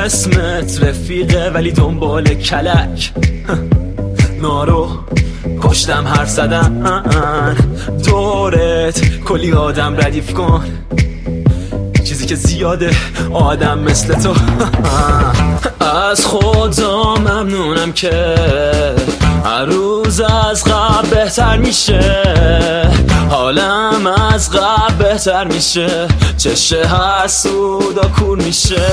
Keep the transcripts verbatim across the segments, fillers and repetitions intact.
اسمت رفیقه ولی دنبال کلک نارو پشتم حرف زدن دورت کلی آدم ردیف کن چیزی که زیاده آدم مثل تو از خدا ممنونم که هر روز از قبل بهتر میشه حالم از قبل بهتر میشه چشه حسودا کور میشه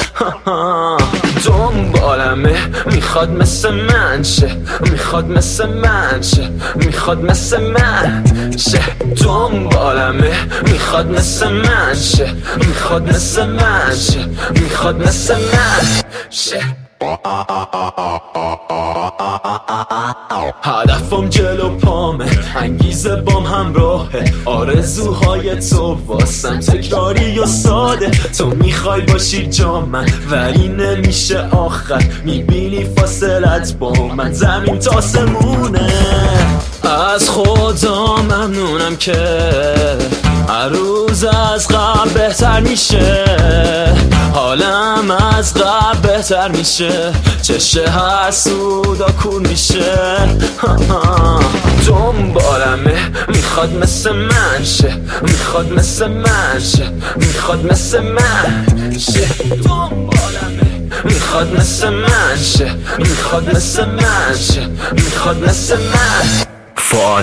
دنبالمه میخواد مثل من شه میخواد مثل من شه میخواد مثل من شه دنبالمه میخواد مثل من شه میخواد مثل من شه میخواد مثل من شه هدفم جلو پامه انگیزه بام همراهه آرزوهای تو واسم تکراری و ساده تو میخوای باشی جا من ولی نمیشه آخر میبینی فاصلت با من زمین تا آسمونه از خدا ممنونم که هر روز از قبل بهتر میشه حالم از قبل بهتر میشه چشه حسودا کور میشه دنبالمه میخواد مثل من شه میخواد مثل من شه میخواد مثل من شه دنبالمه میخواد مثل من شه میخواد مثل من شه میخواد مثل من فوت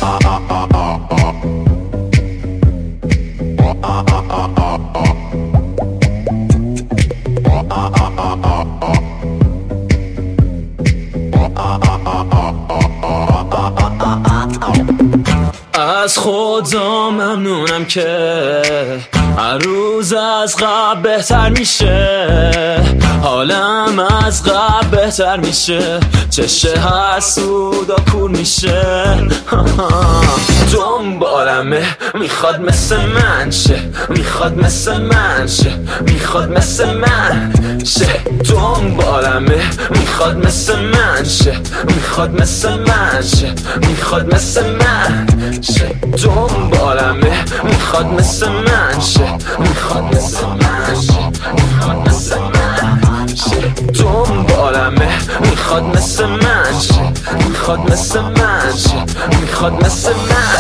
از خدا ممنونم که هر روز از قبل بهتر میشه حالم از قبل بهتر میشه چشه حسودا کور میشه دنبالمه میخواد مثل من شه میخواد مثل من شه میخواد مثل من شه دنبالمه میخواد مثل من شه میخواد مثل من شه میخواد مثل من شه دنبالمه میخواد مثل من شه میخواد مثل من شه میخواد مثل من شه دنبالمه میخواد مثل من شه میخواد مثل من شه میخواد مثل من